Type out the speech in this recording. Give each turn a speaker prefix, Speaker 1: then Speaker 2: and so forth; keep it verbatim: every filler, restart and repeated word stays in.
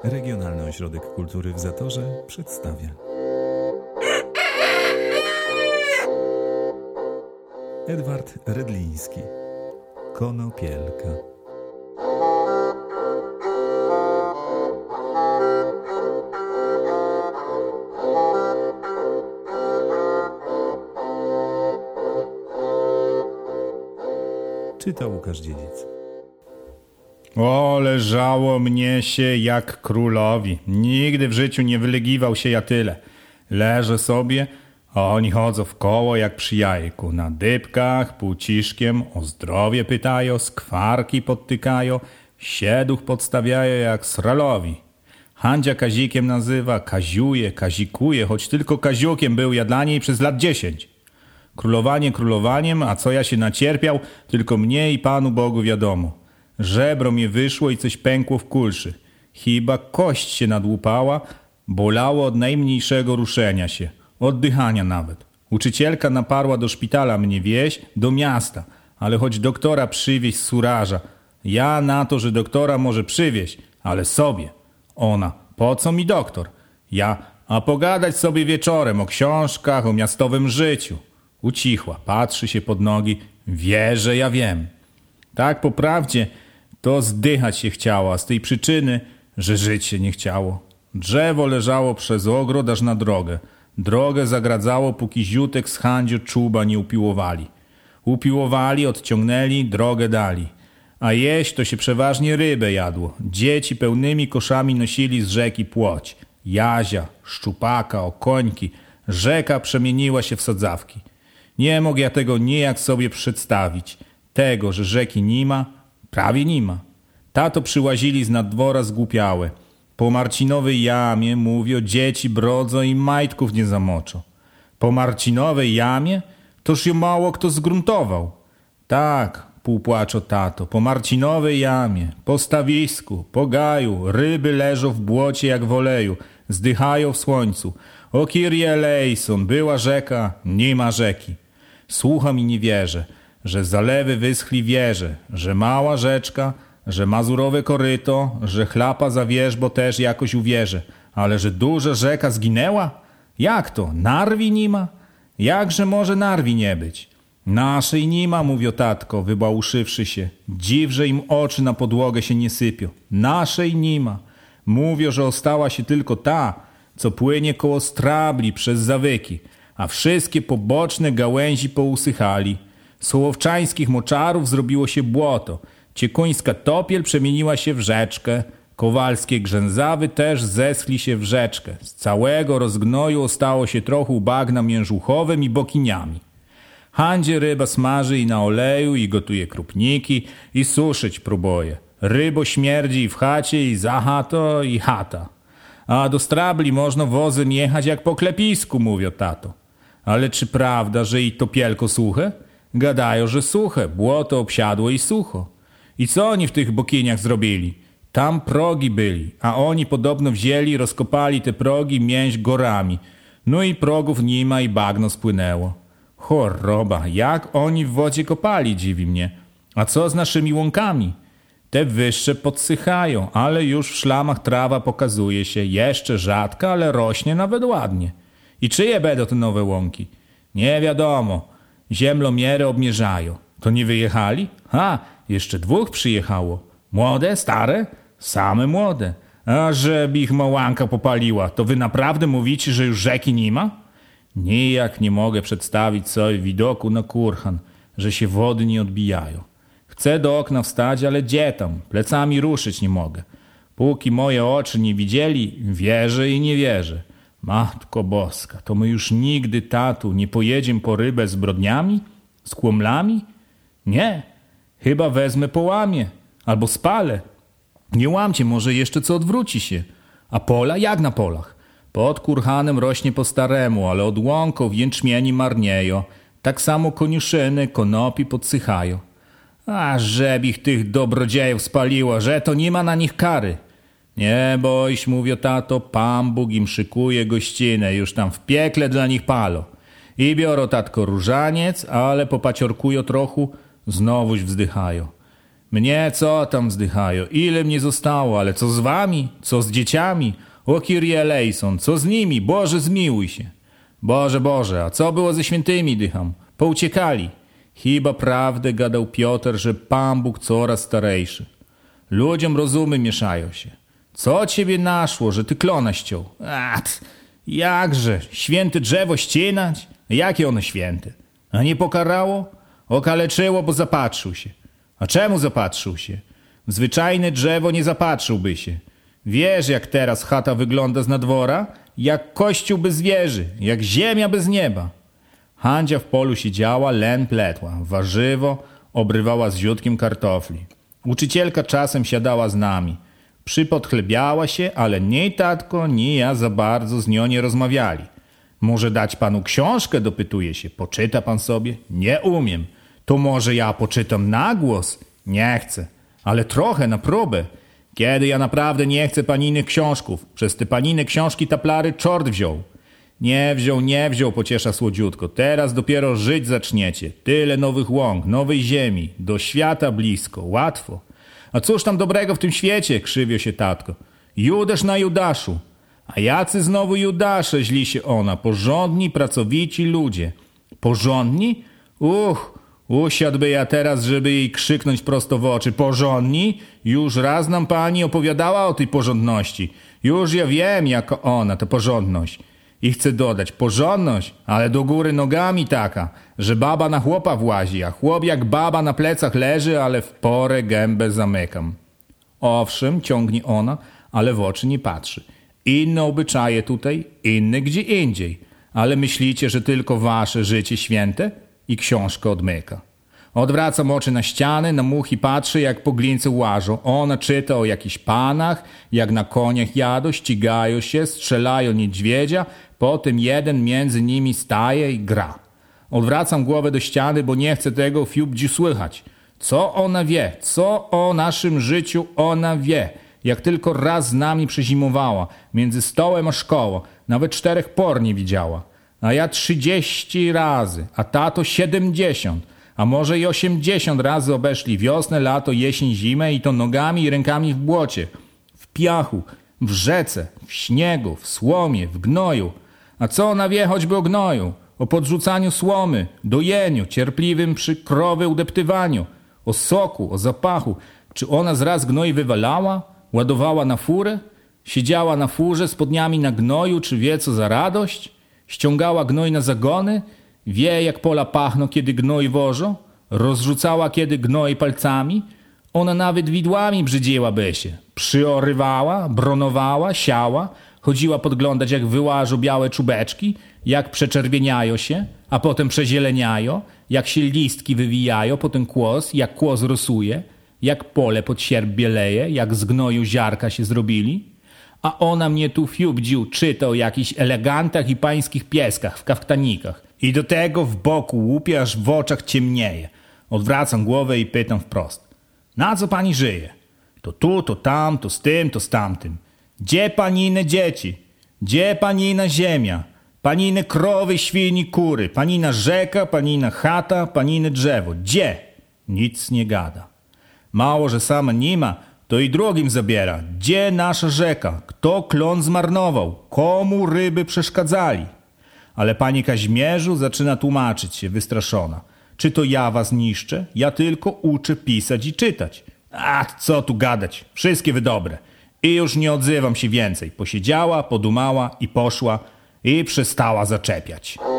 Speaker 1: Regionalny Ośrodek Kultury w Zatorze przedstawia Edward Redliński. Konopielka. Czyta Łukasz Dziedzic.
Speaker 2: O, leżało mnie się jak królowi. Nigdy w życiu nie wylegiwał się ja tyle. Leżę sobie, a oni chodzą w koło jak przy jajku. Na dybkach, półciszkiem, o zdrowie pytają, skwarki podtykają, sieduch podstawiają jak sralowi. Handzia Kazikiem nazywa, kaziuje, kazikuje, choć tylko kaziukiem był ja dla niej przez lat dziesięć. Królowanie królowaniem, a co ja się nacierpiał, tylko mnie i Panu Bogu wiadomo. Żebro mnie wyszło i coś pękło w kulszy. Chyba kość się nadłupała, bolało od najmniejszego ruszenia się, oddychania nawet. Uczycielka naparła do szpitala mnie wieźć, do miasta, ale choć doktora przywieźć z Suraża. Ja na to, że doktora może przywieźć, ale sobie. Ona, po co mi doktor? Ja, a pogadać sobie wieczorem o książkach, o miastowym życiu. Ucichła, patrzy się pod nogi, wie, że ja wiem. Tak po prawdzie to zdychać się chciała z tej przyczyny, że żyć się nie chciało. Drzewo leżało przez ogród aż na drogę. Drogę zagradzało, póki ziutek z Handziu czuba nie upiłowali. Upiłowali, odciągnęli, drogę dali. A jeść to się przeważnie rybę jadło. Dzieci pełnymi koszami nosili z rzeki płoć. Jazia, szczupaka, okońki. Rzeka przemieniła się w sadzawki. Nie mógł ja tego nijak sobie przedstawić. Tego, że rzeki nie ma, prawie nie ma. Tato przyłazili z naddwora zgłupiałe. Po Marcinowej jamie, mówią, dzieci brodzą i majtków nie zamoczą. Po Marcinowej jamie? Toż ją mało kto zgruntował. Tak, półpłaczo tato, po Marcinowej jamie, po stawisku, po gaju, ryby leżą w błocie jak w oleju, zdychają w słońcu. O Kyrie eleison, była rzeka, nie ma rzeki. Słucham i nie wierzę, że zalewy wyschli wieże, że mała rzeczka, że mazurowe koryto, że chlapa za wierzbo też jakoś uwierzę, ale że duża rzeka zginęła? Jak to? Narwi nie ma? Jakże może narwi nie być? Naszej nie ma, mówią tatko, wybałuszywszy się. Dziw, że im oczy na podłogę się nie sypią. Naszej nie ma. Mówią, że ostała się tylko ta, co płynie koło strabli przez zawyki, a wszystkie poboczne gałęzi pousychali. Sołowczańskich moczarów zrobiło się błoto, ciekuńska topiel przemieniła się w rzeczkę, kowalskie grzęzawy też zeschli się w rzeczkę. Z całego rozgnoju ostało się trochę bagna miężuchowym i bokiniami. Handzie ryba smaży i na oleju, i gotuje krupniki, i suszyć próbuje. Rybo śmierdzi i w chacie, i za chato, i chata. A do strabli można wozem jechać jak po klepisku, mówią tato. Ale czy prawda, że i topielko suche? Gadają, że suche, błoto obsiadło i sucho. I co oni w tych bokiniach zrobili? Tam progi byli, a oni podobno wzięli, rozkopali te progi mięść gorami. No i progów nie ma i bagno spłynęło. Choroba, jak oni w wodzie kopali, dziwi mnie. A co z naszymi łąkami? Te wyższe podsychają, ale już w szlamach trawa pokazuje się, jeszcze rzadka, ale rośnie nawet ładnie. I czyje będą te nowe łąki? Nie wiadomo. Ziemlomiery obmierzają. To nie wyjechali? Ha, jeszcze dwóch przyjechało. Młode, stare? Same młode. A żeby ich małanka popaliła, to wy naprawdę mówicie, że już rzeki nie ma? Nijak nie mogę przedstawić sobie widoku na kurhan, że się wody nie odbijają. Chcę do okna wstać, ale gdzie tam? Plecami ruszyć nie mogę. Póki moje oczy nie widzieli, wierzę i nie wierzę. Matko Boska, to my już nigdy, tatu, nie pojedziemy po rybę z brodniami? Z kłomlami? Nie, chyba wezmę po łamie, albo spalę. Nie łamcie, może jeszcze co odwróci się. A pola? Jak na polach? Pod kurhanem rośnie po staremu, ale od łąków jęczmieni marnieją. Tak samo koniuszyny, konopi podsychają. A żeby ich tych dobrodziejów spaliło, że to nie ma na nich kary. Nie boiś, mówią tato, Pan Bóg im szykuje gościnę, już tam w piekle dla nich palo. I biorą tatko różaniec, ale popaciorkują trochę, znowuż wzdychają. Mnie co tam wzdychają, ile mnie zostało, ale co z wami, co z dzieciami? O Kyrie eleison, co z nimi? Boże, zmiłuj się. Boże, Boże, a co było ze świętymi, dycham? Pouciekali. Chyba prawdę gadał Piotr, że Pan Bóg coraz starejszy. Ludziom rozumy mieszają się. Co ciebie naszło, że ty klona ściął? A, jakże, święte drzewo ścinać? Jakie ono święte? A nie pokarało? Okaleczyło, bo zapatrzył się. A czemu zapatrzył się? W zwyczajne drzewo nie zapatrzyłby się. Wiesz, jak teraz chata wygląda z nadwora? Jak kościół bez wieży, jak ziemia bez nieba. Handzia w polu siedziała, len pletła, warzywo obrywała z ziutkiem kartofli. Uczycielka czasem siadała z nami. Przypodchlebiała się, ale ni tatko, ni ja za bardzo z nią nie rozmawiali. Może dać panu książkę, dopytuje się. Poczyta pan sobie? Nie umiem. To może ja poczytam na głos? Nie chcę. Ale trochę na próbę. Kiedy ja naprawdę nie chcę paniny książków. Przez te paniny książki taplary czort wziął. Nie wziął, nie wziął, pociesza słodziutko. Teraz dopiero żyć zaczniecie. Tyle nowych łąk, nowej ziemi. Do świata blisko, łatwo. A cóż tam dobrego w tym świecie? Krzywio się tatko. Judasz na Judaszu. A jacy znowu Judasze, źli się ona. Porządni, pracowici ludzie. Porządni? Uch, usiadłby ja teraz, żeby jej krzyknąć prosto w oczy. Porządni? Już raz nam pani opowiadała o tej porządności. Już ja wiem, jak ona, ta porządność. I chcę dodać, porządność, ale do góry nogami taka, że baba na chłopa włazi, a chłop jak baba na plecach leży, ale w porę gębę zamykam. Owszem, ciągnie ona, ale w oczy nie patrzy. Inne obyczaje tutaj, inne gdzie indziej. Ale myślicie, że tylko wasze życie święte? I książkę odmyka. Odwracam oczy na ściany, na muchy patrzy, jak poglince łażą. Ona czyta o jakichś panach, jak na koniach jadą, ścigają się, strzelają niedźwiedzia, potem jeden między nimi staje i gra. Odwracam głowę do ściany, bo nie chcę tego fiubdzi słychać. Co ona wie? Co o naszym życiu ona wie? Jak tylko raz z nami przezimowała, między stołem a szkołą, nawet czterech por nie widziała. A ja trzydzieści razy, a tato siedemdziesiąt, a może i osiemdziesiąt razy obeszli wiosnę, lato, jesień, zimę i to nogami i rękami w błocie, w piachu, w rzece, w śniegu, w słomie, w gnoju. A co ona wie choćby o gnoju? O podrzucaniu słomy, dojeniu, cierpliwym przy krowy udeptywaniu, o soku, o zapachu. Czy ona zraz gnoj wywalała? Ładowała na furę? Siedziała na furze z podniami na gnoju, czy wie co za radość? Ściągała gnoj na zagony? Wie jak pola pachną, kiedy gnoj wożą? Rozrzucała kiedy gnoj palcami? Ona nawet widłami brzydziłaby się. Przyorywała, bronowała, siała, chodziła podglądać jak wyłażą białe czubeczki, jak przeczerwieniają się, a potem przezieleniają, jak się listki wywijają, potem kłos, jak kłos rosuje, jak pole pod sierp bieleje, jak z gnoju ziarka się zrobili. A ona mnie tu fiubdził czyta o jakichś elegantach i pańskich pieskach w kaftanikach. I do tego w boku łupie, aż w oczach ciemnieje. Odwracam głowę i pytam wprost. Na co pani żyje? To tu, to tam, to z tym, to z tamtym. Gdzie panine dzieci? Gdzie panina ziemia? Panine krowy, świni, kury. Panina rzeka, panina chata, panine drzewo. Gdzie? Nic nie gada. Mało, że sama nie ma, to i drugim zabiera. Gdzie nasza rzeka? Kto klon zmarnował? Komu ryby przeszkadzali? Ale pani Kazimierzu zaczyna tłumaczyć się, wystraszona. Czy to ja was niszczę? Ja tylko uczę pisać i czytać. A co tu gadać? Wszystkie wy dobre. I już nie odzywam się więcej. Posiedziała, podumała i poszła i przestała zaczepiać.